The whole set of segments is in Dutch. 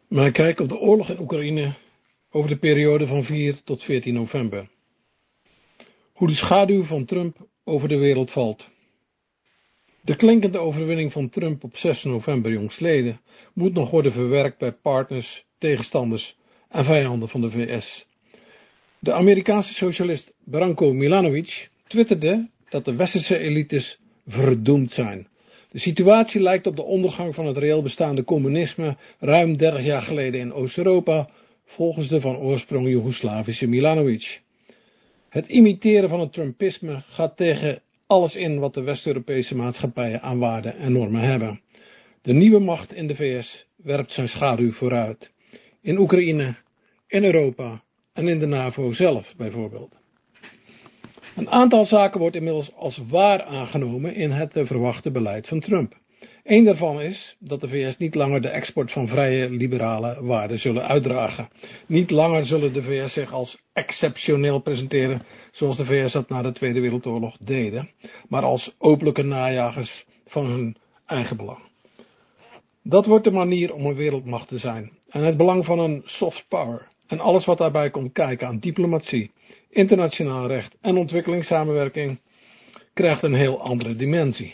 Mijn kijk op de oorlog in Oekraïne over de periode van 4 tot 14 november. Hoe de schaduw van Trump over de wereld valt. De klinkende overwinning van Trump op 6 november jongstleden moet nog worden verwerkt bij partners, tegenstanders en vijanden van de VS. De Amerikaanse socialist Branko Milanovic twitterde dat de westerse elites verdoemd zijn. De situatie lijkt op de ondergang van het reëel bestaande communisme ruim 30 jaar geleden in Oost-Europa, volgens de van oorsprong Joegoslavische Milanovic. Het imiteren van het Trumpisme gaat tegen alles in wat de West-Europese maatschappijen aan waarden en normen hebben. De nieuwe macht in de VS werpt zijn schaduw vooruit. In Oekraïne, in Europa en in de NAVO zelf bijvoorbeeld. Een aantal zaken wordt inmiddels als waar aangenomen in het te verwachte beleid van Trump. Eén daarvan is dat de VS niet langer de export van vrije liberale waarden zullen uitdragen. Niet langer zullen de VS zich als exceptioneel presenteren, zoals de VS dat na de Tweede Wereldoorlog deden, maar als openlijke najagers van hun eigen belang. Dat wordt de manier om een wereldmacht te zijn en het belang van een soft power en alles wat daarbij komt kijken aan diplomatie, internationaal recht en ontwikkelingssamenwerking krijgt een heel andere dimensie.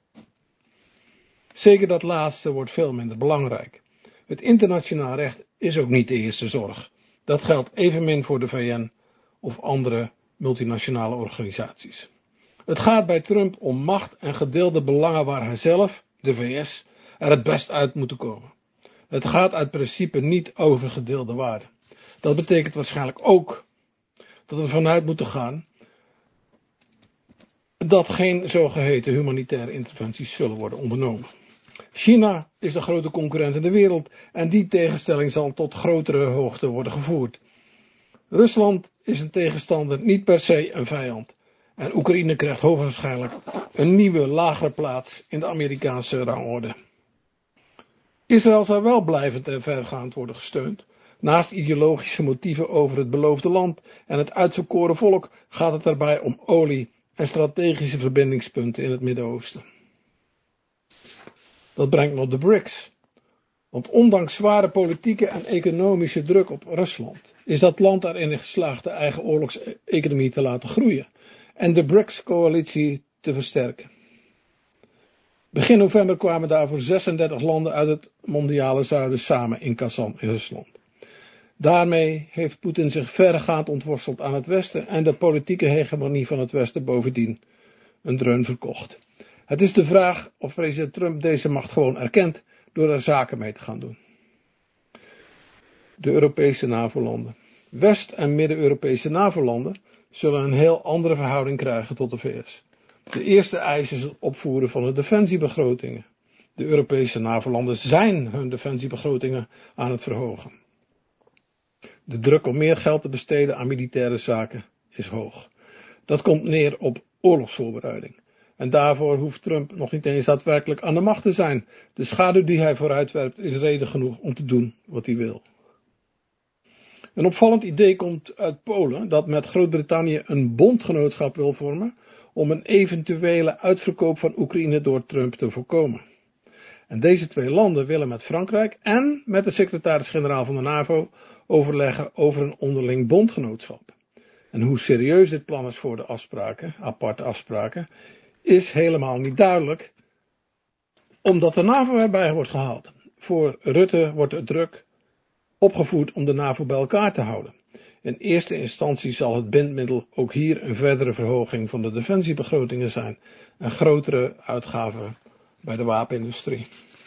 Zeker dat laatste wordt veel minder belangrijk. Het internationaal recht is ook niet de eerste zorg. Dat geldt evenmin voor de VN of andere multinationale organisaties. Het gaat bij Trump om macht en gedeelde belangen waar hij zelf, de VS, er het best uit moet komen. Het gaat uit principe niet over gedeelde waarden. Dat betekent waarschijnlijk ook dat we vanuit moeten gaan dat geen zogeheten humanitaire interventies zullen worden ondernomen. China is de grote concurrent in de wereld en die tegenstelling zal tot grotere hoogte worden gevoerd. Rusland is een tegenstander, niet per se een vijand. En Oekraïne krijgt hoogstwaarschijnlijk een nieuwe, lagere plaats in de Amerikaanse rangorde. Israël zal wel blijvend en vergaand worden gesteund. Naast ideologische motieven over het beloofde land en het uitverkoren volk gaat het daarbij om olie en strategische verbindingspunten in het Midden-Oosten. Dat brengt nog de BRICS. Want ondanks zware politieke en economische druk op Rusland is dat land erin geslaagd de eigen oorlogseconomie te laten groeien en de BRICS-coalitie te versterken. Begin november kwamen daarvoor 36 landen uit het mondiale zuiden samen in Kazan in Rusland. Daarmee heeft Poetin zich verregaand ontworsteld aan het Westen en de politieke hegemonie van het Westen bovendien een dreun verkocht. Het is de vraag of president Trump deze macht gewoon erkent door er zaken mee te gaan doen. De Europese NAVO-landen. West- en Midden-Europese NAVO-landen zullen een heel andere verhouding krijgen tot de VS. De eerste eis is het opvoeren van de defensiebegrotingen. De Europese NAVO-landen zijn hun defensiebegrotingen aan het verhogen. De druk om meer geld te besteden aan militaire zaken is hoog. Dat komt neer op oorlogsvoorbereiding. En daarvoor hoeft Trump nog niet eens daadwerkelijk aan de macht te zijn. De schaduw die hij vooruitwerpt is reden genoeg om te doen wat hij wil. Een opvallend idee komt uit Polen dat met Groot-Brittannië een bondgenootschap wil vormen om een eventuele uitverkoop van Oekraïne door Trump te voorkomen. En deze twee landen willen met Frankrijk en met de secretaris-generaal van de NAVO overleggen over een onderling bondgenootschap. En hoe serieus dit plan is voor de afspraken, aparte afspraken, is helemaal niet duidelijk, omdat de NAVO erbij wordt gehaald. Voor Rutte wordt de druk opgevoerd om de NAVO bij elkaar te houden. In eerste instantie zal het bindmiddel ook hier een verdere verhoging van de defensiebegrotingen zijn en grotere uitgaven bij de wapenindustrie.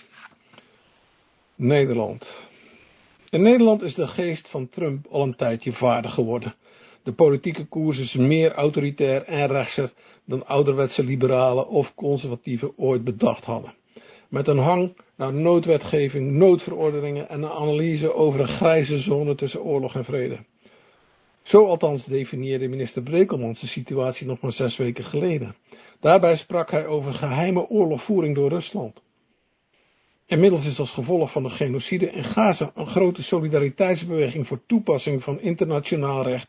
Nederland. In Nederland is de geest van Trump al een tijdje vaardig geworden. De politieke koers is meer autoritair en rechtser dan ouderwetse liberalen of conservatieven ooit bedacht hadden. Met een hang naar noodwetgeving, noodverordeningen en een analyse over een grijze zone tussen oorlog en vrede. Zo althans definieerde minister Brekelmans de situatie nog maar 6 weken geleden. Daarbij sprak hij over geheime oorlogvoering door Rusland. Inmiddels is als gevolg van de genocide in Gaza een grote solidariteitsbeweging voor toepassing van internationaal recht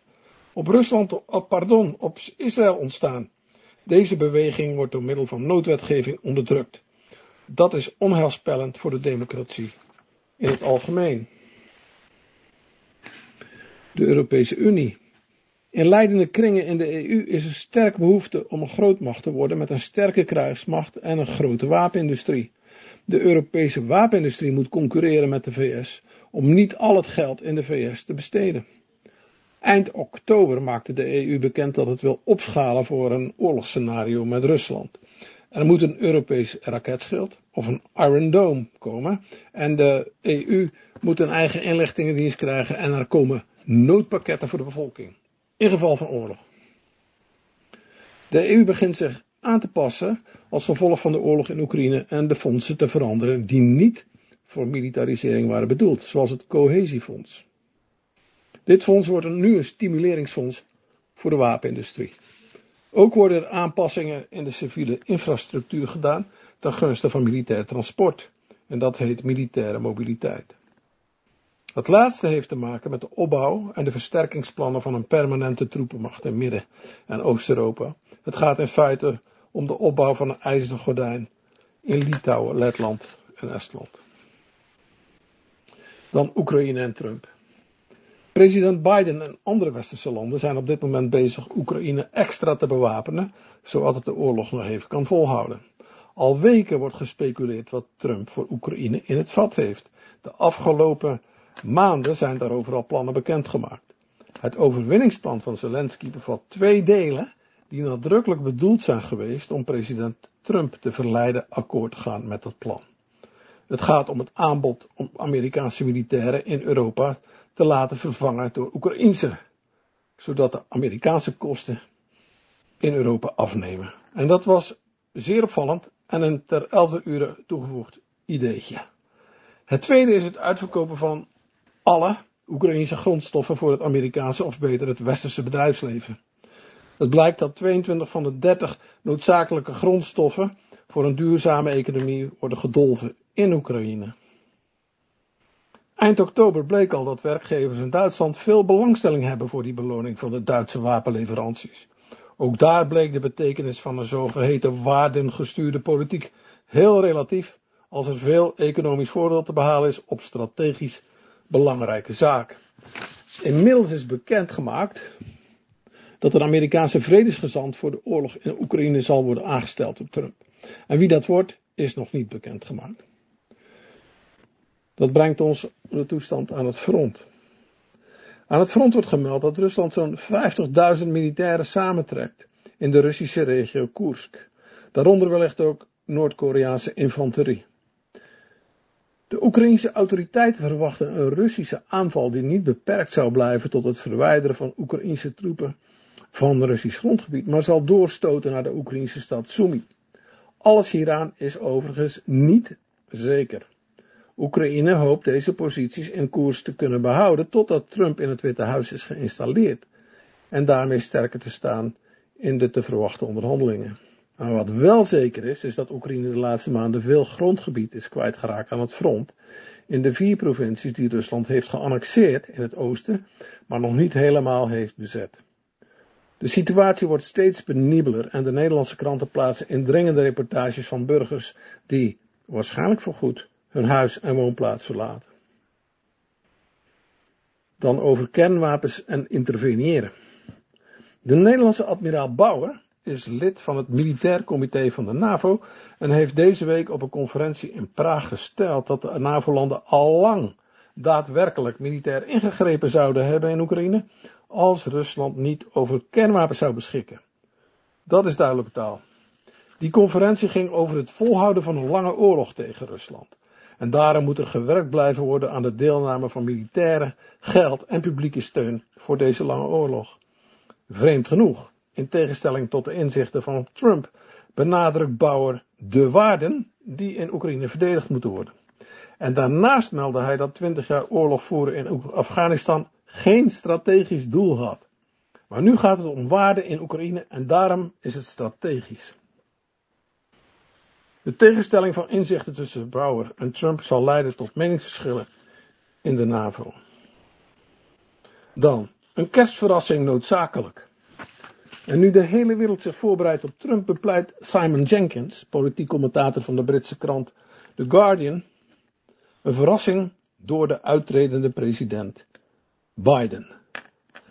op Israël ontstaan. Deze beweging wordt door middel van noodwetgeving onderdrukt. Dat is onheilspellend voor de democratie in het algemeen. de Europese Unie. In leidende kringen in de EU is er sterk behoefte om een grootmacht te worden met een sterke krijgsmacht en een grote wapenindustrie. De Europese wapenindustrie moet concurreren met de VS om niet al het geld in de VS te besteden. Eind oktober maakte de EU bekend dat het wil opschalen voor een oorlogsscenario met Rusland. Er moet een Europees raketschild of een Iron Dome komen en de EU moet een eigen inlichtingendienst krijgen en er komen noodpakketten voor de bevolking, in geval van oorlog. De EU begint zich aan te passen als gevolg van de oorlog in Oekraïne en de fondsen te veranderen die niet voor militarisering waren bedoeld, zoals het cohesiefonds. Dit fonds wordt nu een stimuleringsfonds voor de wapenindustrie. Ook worden er aanpassingen in de civiele infrastructuur gedaan ten gunste van militair transport. En dat heet militaire mobiliteit. Het laatste heeft te maken met de opbouw en de versterkingsplannen van een permanente troepenmacht in Midden- en Oost-Europa. Het gaat in feite om de opbouw van een ijzeren gordijn in Litouwen, Letland en Estland. Dan Oekraïne en Trump. President Biden en andere westerse landen zijn op dit moment bezig Oekraïne extra te bewapenen, zodat het de oorlog nog even kan volhouden. Al weken wordt gespeculeerd wat Trump voor Oekraïne in het vat heeft. De afgelopen maanden zijn daarover al plannen bekendgemaakt. Het overwinningsplan van Zelensky bevat 2 delen die nadrukkelijk bedoeld zijn geweest om president Trump te verleiden akkoord te gaan met dat plan. Het gaat om het aanbod om Amerikaanse militairen in Europa te laten vervangen door Oekraïense, zodat de Amerikaanse kosten in Europa afnemen. En dat was zeer opvallend en een ter 11e uur toegevoegd ideetje. Het tweede is het uitverkopen van alle Oekraïnse grondstoffen voor het Amerikaanse of beter het westerse bedrijfsleven. Het blijkt dat 22 van de 30 noodzakelijke grondstoffen voor een duurzame economie worden gedolven in Oekraïne. Eind oktober bleek al dat werkgevers in Duitsland veel belangstelling hebben voor die beloning van de Duitse wapenleveranties. Ook daar bleek de betekenis van een zogeheten waardengestuurde politiek heel relatief, als er veel economisch voordeel te behalen is op strategisch belangrijke zaken. Inmiddels is bekendgemaakt dat een Amerikaanse vredesgezant voor de oorlog in Oekraïne zal worden aangesteld op Trump. En wie dat wordt, is nog niet bekendgemaakt. Dat brengt ons op de toestand aan het front. Aan het front wordt gemeld dat Rusland zo'n 50.000 militairen samentrekt in de Russische regio Koersk. Daaronder wellicht ook Noord-Koreaanse infanterie. De Oekraïense autoriteiten verwachten een Russische aanval die niet beperkt zou blijven tot het verwijderen van Oekraïense troepen van Russisch grondgebied, maar zal doorstoten naar de Oekraïense stad Sumy. Alles hieraan is overigens niet zeker. Oekraïne hoopt deze posities in koers te kunnen behouden totdat Trump in het Witte Huis is geïnstalleerd en daarmee sterker te staan in de te verwachten onderhandelingen. Maar wat wel zeker is dat Oekraïne de laatste maanden veel grondgebied is kwijtgeraakt aan het front in de 4 provincies die Rusland heeft geannexeerd in het oosten, maar nog niet helemaal heeft bezet. De situatie wordt steeds penibeler en de Nederlandse kranten plaatsen indringende reportages van burgers die, waarschijnlijk voorgoed, hun huis en woonplaats verlaten. Dan over kernwapens en interveneren. De Nederlandse admiraal Bauer is lid van het Militair Comité van de NAVO en heeft deze week op een conferentie in Praag gesteld dat de NAVO-landen al lang daadwerkelijk militair ingegrepen zouden hebben in Oekraïne als Rusland niet over kernwapens zou beschikken. Dat is duidelijke taal. Die conferentie ging over het volhouden van een lange oorlog tegen Rusland. En daarom moet er gewerkt blijven worden aan de deelname van militairen, geld en publieke steun voor deze lange oorlog. Vreemd genoeg, in tegenstelling tot de inzichten van Trump, benadrukt Bauer de waarden die in Oekraïne verdedigd moeten worden. En daarnaast meldde hij dat 20 jaar oorlog voeren in Afghanistan geen strategisch doel had. Maar nu gaat het om waarden in Oekraïne en daarom is het strategisch. De tegenstelling van inzichten tussen Bauer en Trump zal leiden tot meningsverschillen in de NAVO. Dan, een kerstverrassing noodzakelijk. En nu de hele wereld zich voorbereidt op Trump, bepleit Simon Jenkins, politiek commentator van de Britse krant The Guardian, een verrassing door de uittredende president Biden.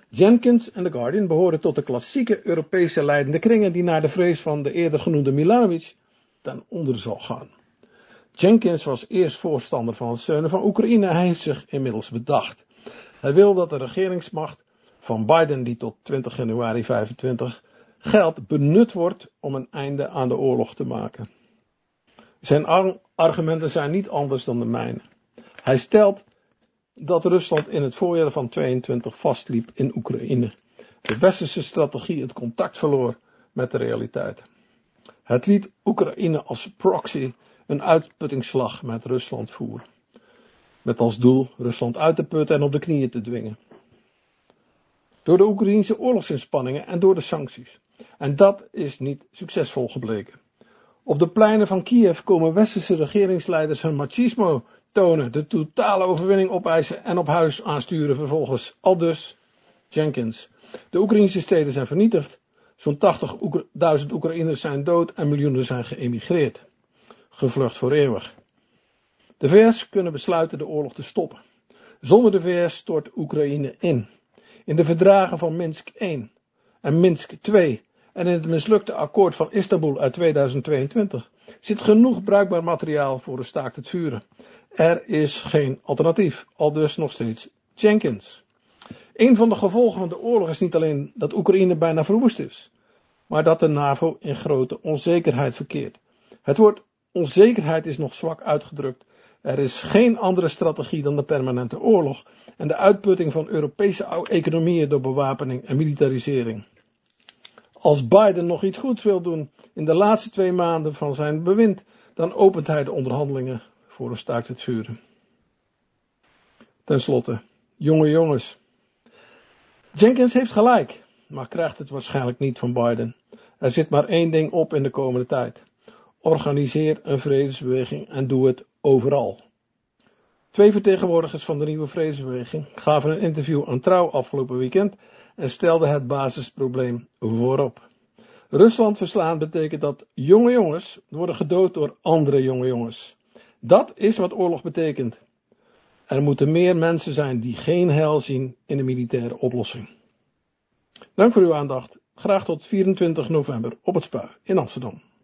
Jenkins en The Guardian behoren tot de klassieke Europese leidende kringen die naar de vrees van de eerder genoemde Milanovic ten onder zal gaan. Jenkins was eerst voorstander van het steunen van Oekraïne. Hij heeft zich inmiddels bedacht. Hij wil dat de regeringsmacht van Biden, die tot 20 januari 25 geldt, benut wordt om een einde aan de oorlog te maken. Zijn argumenten zijn niet anders dan de mijne. Hij stelt dat Rusland in het voorjaar van 22 vastliep in Oekraïne. De westerse strategie het contact verloor met de realiteit. Het liet Oekraïne als proxy een uitputtingsslag met Rusland voeren. Met als doel Rusland uit te putten en op de knieën te dwingen. Door de Oekraïnse oorlogsinspanningen en door de sancties. En dat is niet succesvol gebleken. Op de pleinen van Kiev komen westerse regeringsleiders hun machismo tonen, de totale overwinning opeisen en op huis aansturen vervolgens. Aldus Jenkins. De Oekraïnse steden zijn vernietigd. Zo'n 80.000 Oekraïners zijn dood en miljoenen zijn geëmigreerd. Gevlucht voor eeuwig. De VS kunnen besluiten de oorlog te stoppen. Zonder de VS stort Oekraïne in. In de verdragen van Minsk I en Minsk II en in het mislukte akkoord van Istanbul uit 2022 zit genoeg bruikbaar materiaal voor een staakt het vuren. Er is geen alternatief, aldus nog steeds Jenkins. Een van de gevolgen van de oorlog is niet alleen dat Oekraïne bijna verwoest is, maar dat de NAVO in grote onzekerheid verkeert. Het woord onzekerheid is nog zwak uitgedrukt. Er is geen andere strategie dan de permanente oorlog en de uitputting van Europese economieën door bewapening en militarisering. Als Biden nog iets goeds wil doen in de laatste 2 maanden van zijn bewind, dan opent hij de onderhandelingen voor een staakt het vuren. Ten slotte, jonge jongens. Jenkins heeft gelijk, maar krijgt het waarschijnlijk niet van Biden. Er zit maar één ding op in de komende tijd. Organiseer een vredesbeweging en doe het overal. 2 vertegenwoordigers van de nieuwe vredesbeweging gaven een interview aan Trouw afgelopen weekend en stelden het basisprobleem voorop. Rusland verslaan betekent dat jonge jongens worden gedood door andere jonge jongens. Dat is wat oorlog betekent. Er moeten meer mensen zijn die geen heil zien in de militaire oplossing. Dank voor uw aandacht. Graag tot 24 november op het Spui in Amsterdam.